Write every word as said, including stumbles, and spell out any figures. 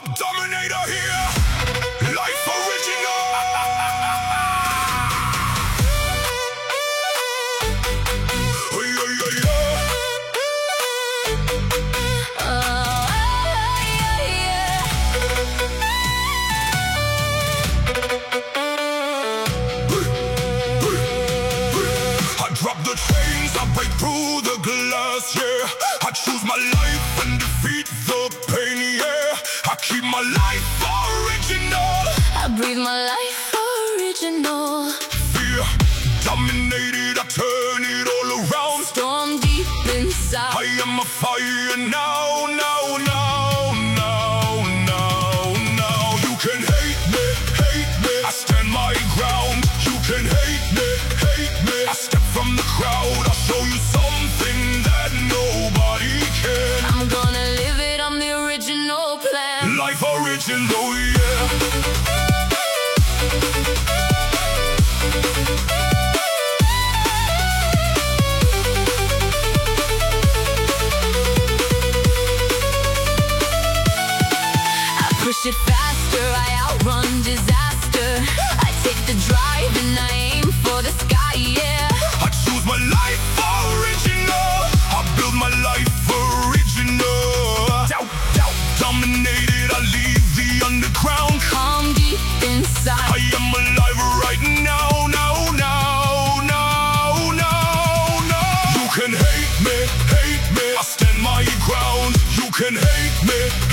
Dominator here, life original. Oh, yeah, yeah, yeah. Oh, yeah, yeah. I drop the chains, I break through the glass, yeah. I choose my life and defeat the pain, yeah. I keep my life original. I breathe my life original. Fear dominated, I turn it all around. Storm deep inside. I am a fire now, now, now, now, now, now. You can hate me, hate me, I stand my ground. You can hate me, hate me, I step from the crowd. I'll show you something that nobody can. I'm gonna live it, I'm the original plan. Life original, yeah. Push it faster, I outrun disaster. I take the drive and I aim for the sky, yeah. I choose my life original. I build my life original. Doubt, doubt, dominated, I leave the underground. Calm deep inside. I am alive right now, now, now, now, now, now. You can hate me, hate me, I stand my ground. You can hate me,